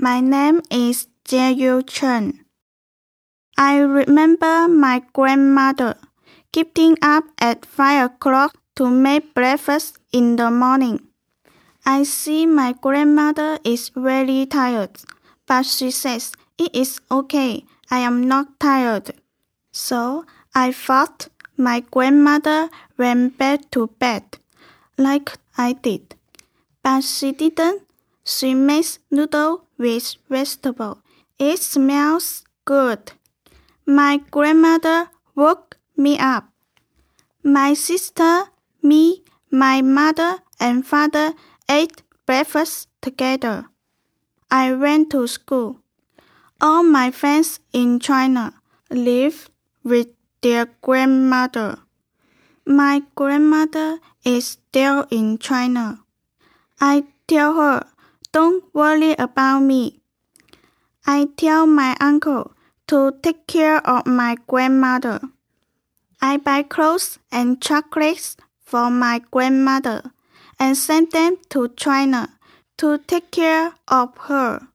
My name is Jie Chen. I remember my grandmother getting up at 5 o'clock to make breakfast in the morning. I see my grandmother is very tired, but she says it is okay, I am not tired. So I thought my grandmother went back to bed, like I did. But she didn't. She makes noodles with vegetables. It smells good. My grandmother woke me up. My sister, me, my mother and father ate breakfast together. I went to school. All my friends in China live with their grandmother. My grandmother is still in China. I tell her, don't worry about me. I tell my uncle to take care of my grandmother. I buy clothes and chocolates for my grandmother and send them to China to take care of her.